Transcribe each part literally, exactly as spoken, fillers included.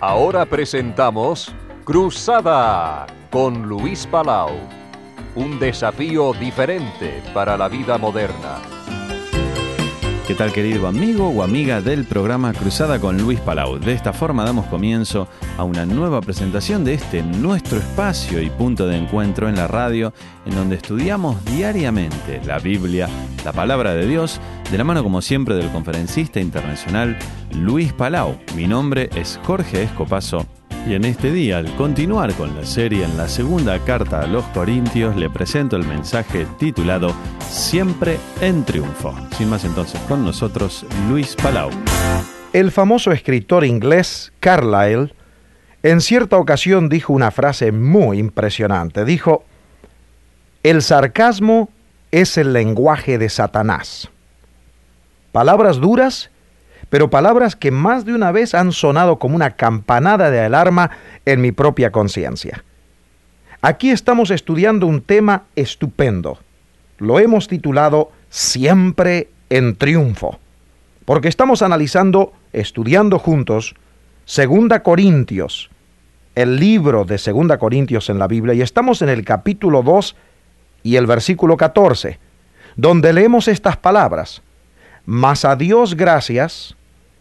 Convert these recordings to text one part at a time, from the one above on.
Ahora presentamos Cruzada con Luis Palau. Un desafío diferente para la vida moderna. ¿Qué tal, querido amigo o amiga del programa Cruzada con Luis Palau? De esta forma damos comienzo a una nueva presentación de este nuestro espacio y punto de encuentro en la radio, en donde estudiamos diariamente la Biblia, la palabra de Dios, de la mano como siempre del conferencista internacional Luis Palau. Mi nombre es Jorge Escopazo. Y en este día, al continuar con la serie en la segunda carta a los Corintios, le presento el mensaje titulado Siempre en Triunfo. Sin más entonces, con nosotros Luis Palau. El famoso escritor inglés Carlyle en cierta ocasión dijo una frase muy impresionante. Dijo: el sarcasmo es el lenguaje de Satanás. Palabras duras, pero palabras que más de una vez han sonado como una campanada de alarma en mi propia conciencia. Aquí estamos estudiando un tema estupendo. Lo hemos titulado Siempre en Triunfo, porque estamos analizando, estudiando juntos, Segunda Corintios, el libro de Segunda Corintios en la Biblia, y estamos en el capítulo dos y el versículo catorce, donde leemos estas palabras: mas a Dios gracias,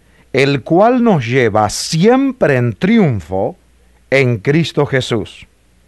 el cual nos lleva siempre en triunfo en Cristo Jesús,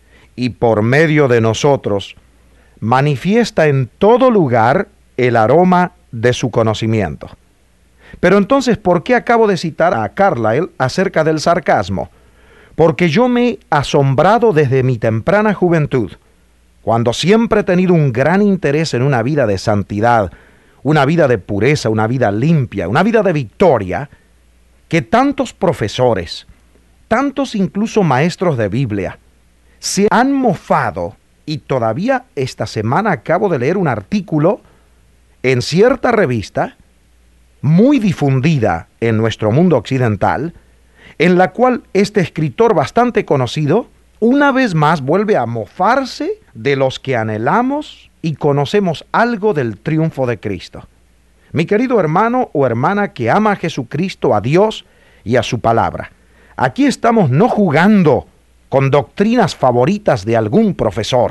y por medio de nosotros manifiesta en todo lugar el aroma de su conocimiento. Pero entonces, ¿por qué acabo de citar a Carlyle acerca del sarcasmo? Porque yo me he asombrado desde mi temprana juventud, cuando siempre he tenido un gran interés en una vida de santidad, una vida de pureza, una vida limpia, una vida de victoria, que tantos profesores, tantos incluso maestros de Biblia, se han mofado. Y todavía esta semana acabo de leer un artículo en cierta revista, muy difundida en nuestro mundo occidental, en la cual este escritor bastante conocido, una vez más vuelve a mofarse de los que anhelamos y conocemos algo del triunfo de Cristo. Mi querido hermano o hermana que ama a Jesucristo, a Dios y a su palabra, aquí estamos no jugando con doctrinas favoritas de algún profesor.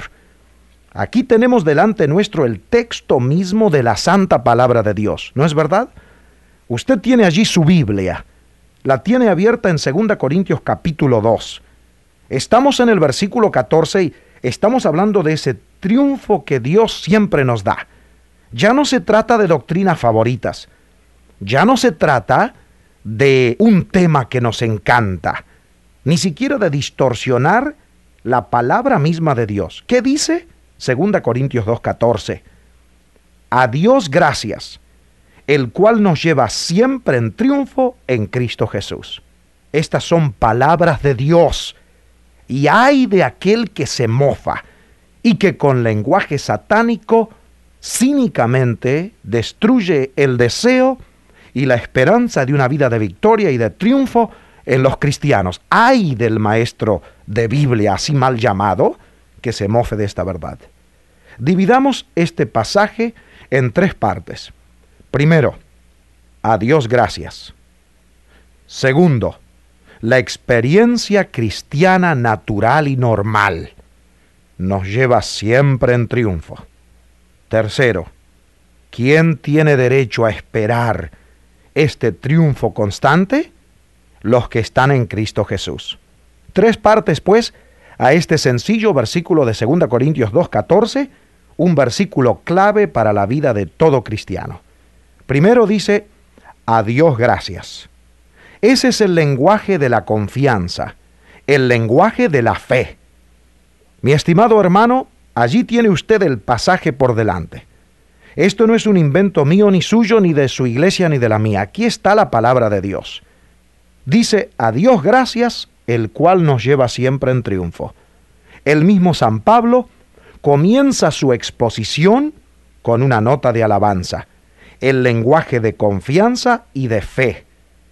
Aquí tenemos delante nuestro el texto mismo de la santa palabra de Dios, ¿no es verdad? Usted tiene allí su Biblia, la tiene abierta en Segunda Corintios capítulo dos. Estamos en el versículo catorce y estamos hablando de ese triunfo que Dios siempre nos da. Ya no se trata de doctrinas favoritas, ya no se trata de un tema que nos encanta, ni siquiera de distorsionar la palabra misma de Dios. ¿Qué dice? Segunda Corintios dos catorce. A Dios gracias, el cual nos lleva siempre en triunfo en Cristo Jesús. Estas son palabras de Dios, y ay de aquel que se mofa y que con lenguaje satánico cínicamente destruye el deseo y la esperanza de una vida de victoria y de triunfo en los cristianos. Ay del maestro de Biblia, así mal llamado, que se mofe de esta verdad. Dividamos este pasaje en tres partes. Primero, a Dios gracias. Segundo, la experiencia cristiana natural y normal nos lleva siempre en triunfo. Tercero, ¿quién tiene derecho a esperar este triunfo constante? Los que están en Cristo Jesús. Tres partes, pues, a este sencillo versículo de Segunda Corintios dos catorce, un versículo clave para la vida de todo cristiano. Primero dice, a Dios gracias. Ese es el lenguaje de la confianza, el lenguaje de la fe. Mi estimado hermano, allí tiene usted el pasaje por delante. Esto no es un invento mío, ni suyo, ni de su iglesia, ni de la mía. Aquí está la palabra de Dios. Dice, a Dios gracias, el cual nos lleva siempre en triunfo. El mismo San Pablo comienza su exposición con una nota de alabanza, el lenguaje de confianza y de fe.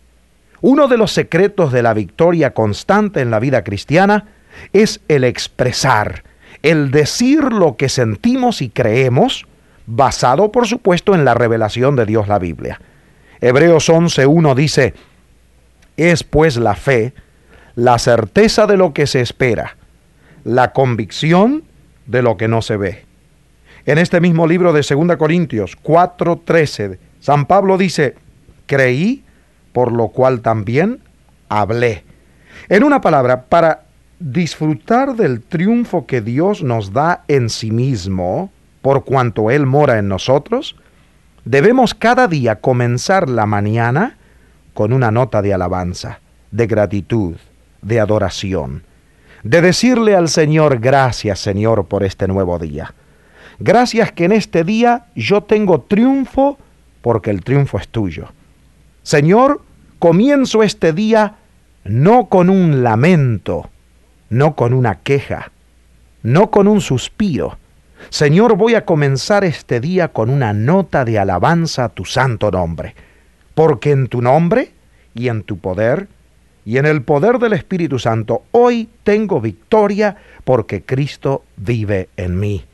Uno de los secretos de la victoria constante en la vida cristiana es el expresar, el decir lo que sentimos y creemos, basado por supuesto en la revelación de Dios, la Biblia. Hebreos once uno dice, es pues la fe la certeza de lo que se espera, la convicción de lo que no se ve. En este mismo libro de segunda Corintios cuatro trece, San Pablo dice, creí, por lo cual también hablé. En una palabra, para disfrutar del triunfo que Dios nos da en sí mismo, por cuanto Él mora en nosotros, debemos cada día comenzar la mañana con una nota de alabanza, de gratitud, de adoración, de decirle al Señor, gracias Señor por este nuevo día. Gracias que en este día yo tengo triunfo porque el triunfo es tuyo. Señor, comienzo este día no con un lamento, no con una queja, no con un suspiro. Señor, voy a comenzar este día con una nota de alabanza a tu santo nombre, porque en tu nombre y en tu poder y en el poder del Espíritu Santo hoy tengo victoria porque Cristo vive en mí.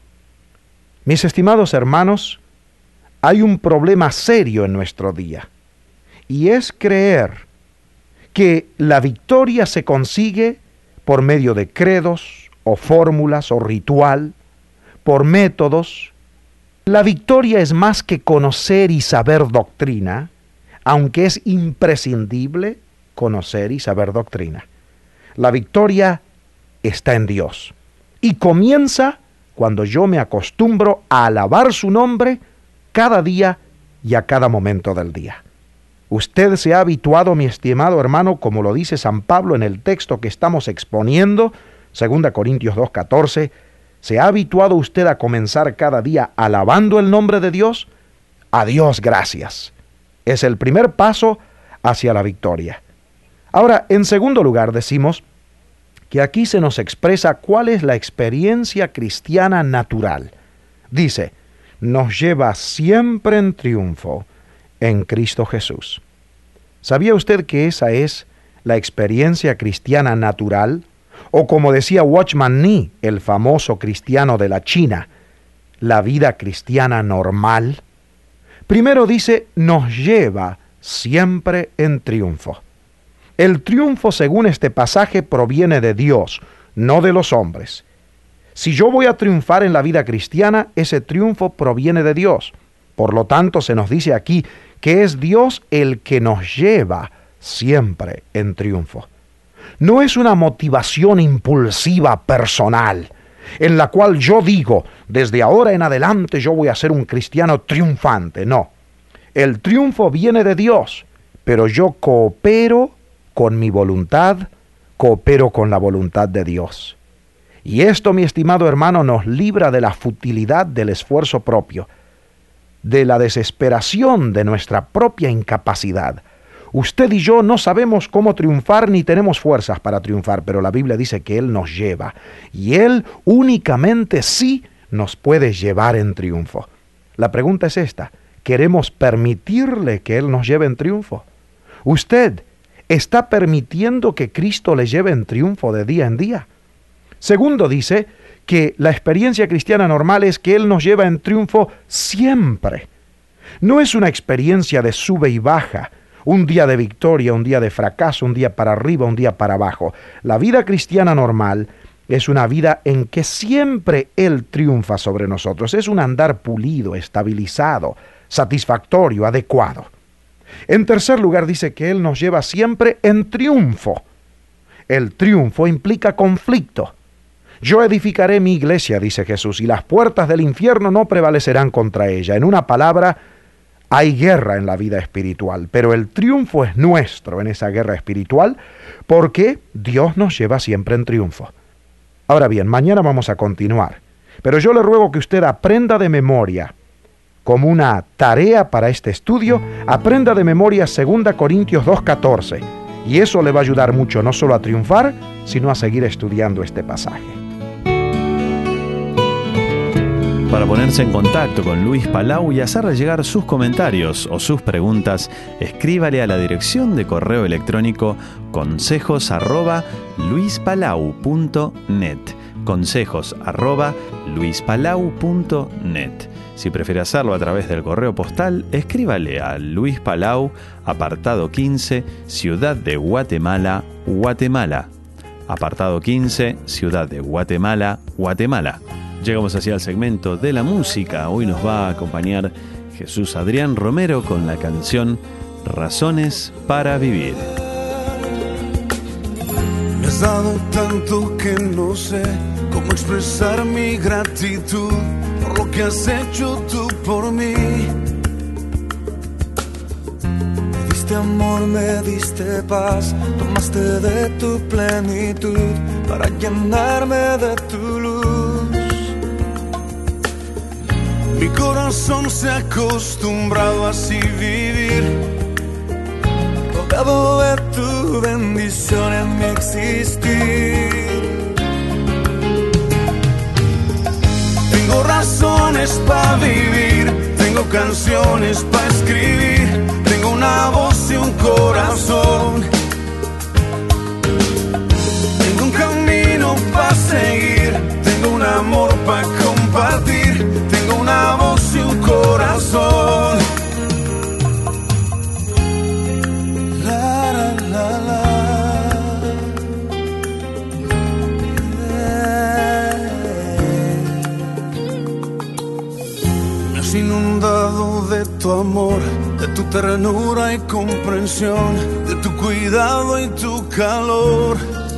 Mis estimados hermanos, hay un problema serio en nuestro día, y es creer que la victoria se consigue por medio de credos o fórmulas o ritual, por métodos. La victoria es más que conocer y saber doctrina, aunque es imprescindible conocer y saber doctrina. La victoria está en Dios y comienza cuando yo me acostumbro a alabar su nombre cada día y a cada momento del día. Usted se ha habituado, mi estimado hermano, como lo dice San Pablo en el texto que estamos exponiendo, segunda Corintios dos catorce, ¿se ha habituado usted a comenzar cada día alabando el nombre de Dios? A Dios gracias. Es el primer paso hacia la victoria. Ahora, en segundo lugar, decimos que aquí se nos expresa cuál es la experiencia cristiana natural. Dice, nos lleva siempre en triunfo en Cristo Jesús. ¿Sabía usted que esa es la experiencia cristiana natural? O como decía Watchman Nee, el famoso cristiano de la China, la vida cristiana normal. Primero dice, nos lleva siempre en triunfo. El triunfo, según este pasaje, proviene de Dios, no de los hombres. Si yo voy a triunfar en la vida cristiana, ese triunfo proviene de Dios. Por lo tanto, se nos dice aquí que es Dios el que nos lleva siempre en triunfo. No es una motivación impulsiva personal, en la cual yo digo, desde ahora en adelante yo voy a ser un cristiano triunfante. No, el triunfo viene de Dios, pero yo coopero con mi voluntad, coopero con la voluntad de Dios. Y esto, mi estimado hermano, nos libra de la futilidad del esfuerzo propio, de la desesperación de nuestra propia incapacidad. Usted y yo no sabemos cómo triunfar ni tenemos fuerzas para triunfar, pero la Biblia dice que Él nos lleva, y Él únicamente sí nos puede llevar en triunfo. La pregunta es esta, ¿queremos permitirle que Él nos lleve en triunfo? ¿Usted está permitiendo que Cristo le lleve en triunfo de día en día? Segundo, dice que la experiencia cristiana normal es que Él nos lleva en triunfo siempre. No es una experiencia de sube y baja, un día de victoria, un día de fracaso, un día para arriba, un día para abajo. La vida cristiana normal es una vida en que siempre Él triunfa sobre nosotros. Es un andar pulido, estabilizado, satisfactorio, adecuado. En tercer lugar, dice que Él nos lleva siempre en triunfo. El triunfo implica conflicto. Yo edificaré mi iglesia, dice Jesús, y las puertas del infierno no prevalecerán contra ella. En una palabra, hay guerra en la vida espiritual, pero el triunfo es nuestro en esa guerra espiritual porque Dios nos lleva siempre en triunfo. Ahora bien, mañana vamos a continuar, pero yo le ruego que usted aprenda de memoria, como una tarea para este estudio, aprenda de memoria segunda Corintios dos catorce, y eso le va a ayudar mucho no solo a triunfar, sino a seguir estudiando este pasaje. Para ponerse en contacto con Luis Palau y hacerle llegar sus comentarios o sus preguntas, escríbale a la dirección de correo electrónico consejos arroba luispalau punto net. Consejos arroba luispalau punto net. Si prefiere hacerlo a través del correo postal, escríbale a Luis Palau, apartado quince, Ciudad de Guatemala, Guatemala. Apartado quince, Ciudad de Guatemala, Guatemala. Llegamos hacia el segmento de la música. Hoy nos va a acompañar Jesús Adrián Romero con la canción Razones para Vivir. Me has dado tanto que no sé cómo expresar mi gratitud por lo que has hecho tú por mí. Me diste amor, me diste paz, tomaste de tu plenitud para llenarme de tu luz. Mi corazón se ha acostumbrado a así vivir, rodeado de tu bendición en mi existir. Tengo razones para vivir, tengo canciones para escribir, tengo una voz y un corazón, tengo un camino para seguir, tengo un amor para compartir, tengo una voz y un corazón. La, la, la, la. Me has inundado de tu amor, de tu ternura y comprensión, de tu cuidado y tu calor.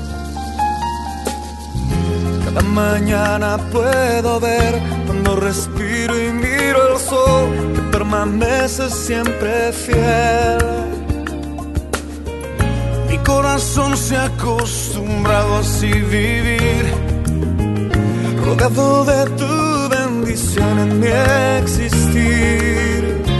Cada mañana puedo ver, cuando respiro y miro el sol, que permanece siempre fiel. Mi corazón se ha acostumbrado a así vivir, rodeado de tu bendición en mi existir.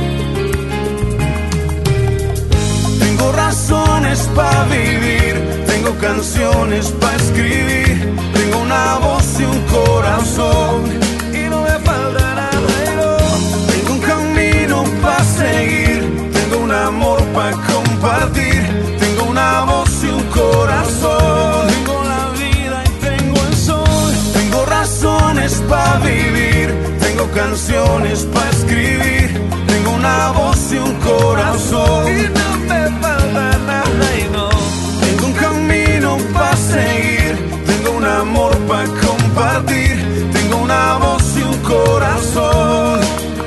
Tengo razones para vivir, tengo canciones para escribir, tengo una voz y un corazón y no me falta nada. No. Tengo un camino para seguir, tengo un amor para compartir, tengo una voz y un corazón, tengo la vida y tengo el sol. Tengo razones para vivir, tengo canciones para escribir, tengo una voz y un corazón y no me falta nada. Y no. Tengo un camino para seguir, tengo un amor para compartir, tengo una voz y un corazón.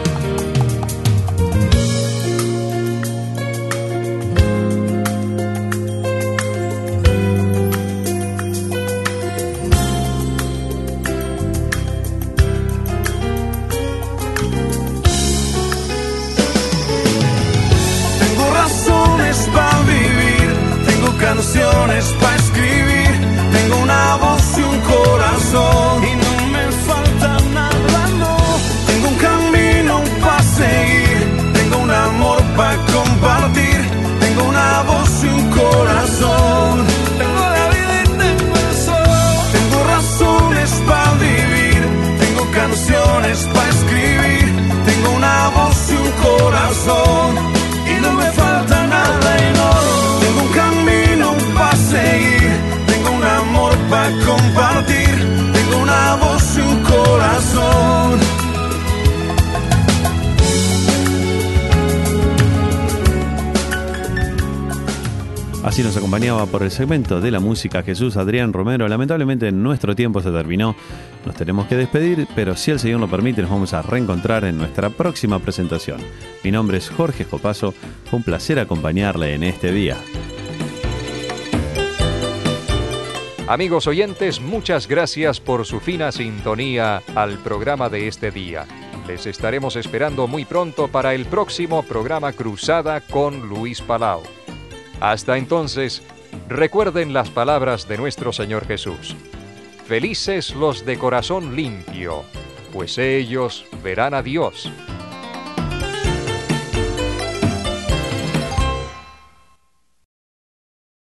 Tengo razones para vivir, tengo canciones para escribir, tengo una voz y un corazón y no me falta nada, no. Tengo un camino para seguir, tengo un amor para compartir, tengo una voz y un corazón, tengo la vida y tengo el sol. Tengo razones para vivir, tengo canciones para escribir, tengo una voz y un corazón y no me falta nada y no. Tengo un camino para seguir, tengo un amor para compartir, tengo una voz y un corazón. Así nos acompañaba por el segmento de la música Jesús Adrián Romero. Lamentablemente nuestro tiempo se terminó, nos tenemos que despedir, pero si el Señor lo permite nos vamos a reencontrar en nuestra próxima presentación. Mi nombre es Jorge Jopazo, fue un placer acompañarle en este día. Amigos oyentes, muchas gracias por su fina sintonía al programa de este día. Les estaremos esperando muy pronto para el próximo programa Cruzada con Luis Palau. Hasta entonces, recuerden las palabras de nuestro Señor Jesús. Felices los de corazón limpio, pues ellos verán a Dios.